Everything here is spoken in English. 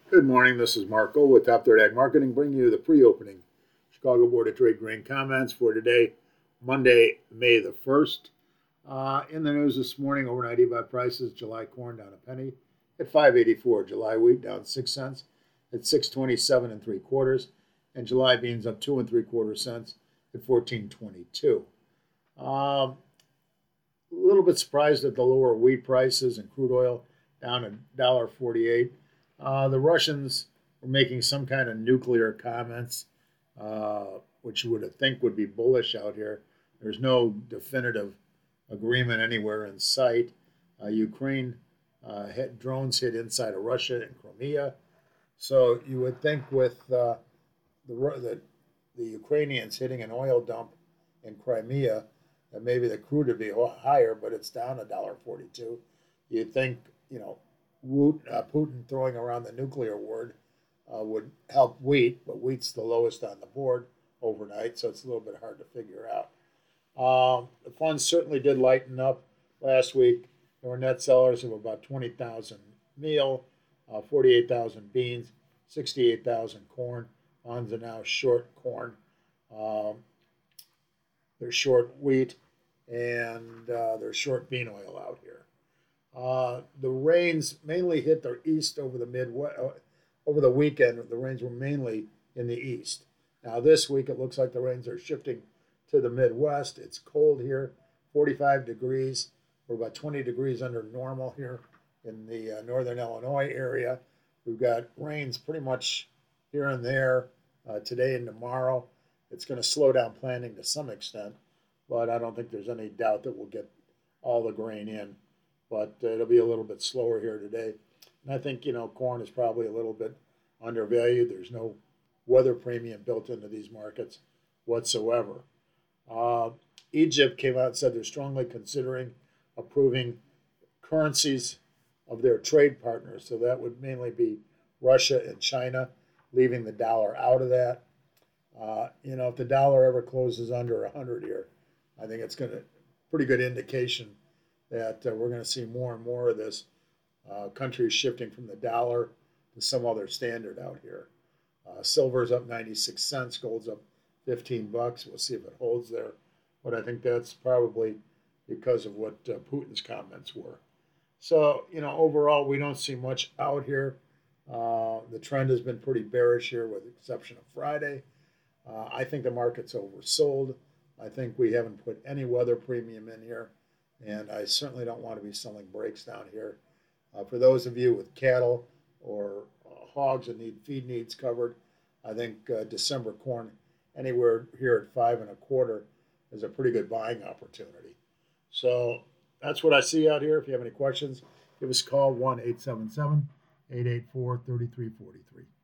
Good morning. This is Mark Gold with Top Third Ag Marketing, bringing you the pre-opening Chicago Board of Trade grain comments for today, Monday, May the 1st. In the news this morning, overnight EBOT prices: July corn down a penny at 5.84, July wheat down 6 cents at 6.27 and 3/4, and July beans up 2 3/4 cents at 14.22. A little bit surprised at the lower wheat prices and crude oil down $1.48. The Russians were making some kind of nuclear comments, which you would think would be bullish out here. There's no definitive agreement anywhere in sight. Ukraine had drones hit inside of Russia and Crimea. So you would think with the Ukrainians hitting an oil dump in Crimea that maybe the crude would be higher, but it's down $1.42. You'd think, Putin throwing around the nuclear word would help wheat, but wheat's the lowest on the board overnight, so it's a little bit hard to figure out. The funds certainly did lighten up last week. There were net sellers of about 20,000 meal, 48,000 beans, 68,000 corn. Funds are now short corn. They're short wheat, and they're short bean oil out here. The rains mainly hit the east over the over the weekend. The rains were mainly in the east. Now this week it looks like the rains are shifting to the Midwest. It's cold here, 45 degrees. We're about 20 degrees under normal here in the northern Illinois area. We've got rains pretty much here and there today and tomorrow. It's going to slow down planting to some extent, but I don't think there's any doubt that we'll get all the grain in. But it'll be a little bit slower here today. And I think, corn is probably a little bit undervalued. There's no weather premium built into these markets whatsoever. Egypt came out and said they're strongly considering approving currencies of their trade partners. So that would mainly be Russia and China, leaving the dollar out of that. If the dollar ever closes under 100 here, I think it's going to pretty good indication that we're going to see more and more of this. Countries shifting from the dollar to some other standard out here. Silver's up 96 cents, gold's up 15 bucks. We'll see if it holds there. But I think that's probably because of what Putin's comments were. So, overall, we don't see much out here. The trend has been pretty bearish here with the exception of Friday. I think the market's oversold. I think we haven't put any weather premium in here. And I certainly don't want to be selling breaks down here. For those of you with cattle or hogs that need feed needs covered, I think December corn anywhere here at 5.25 is a pretty good buying opportunity. So that's what I see out here. If you have any questions, give us a call, 1-877-884-3343.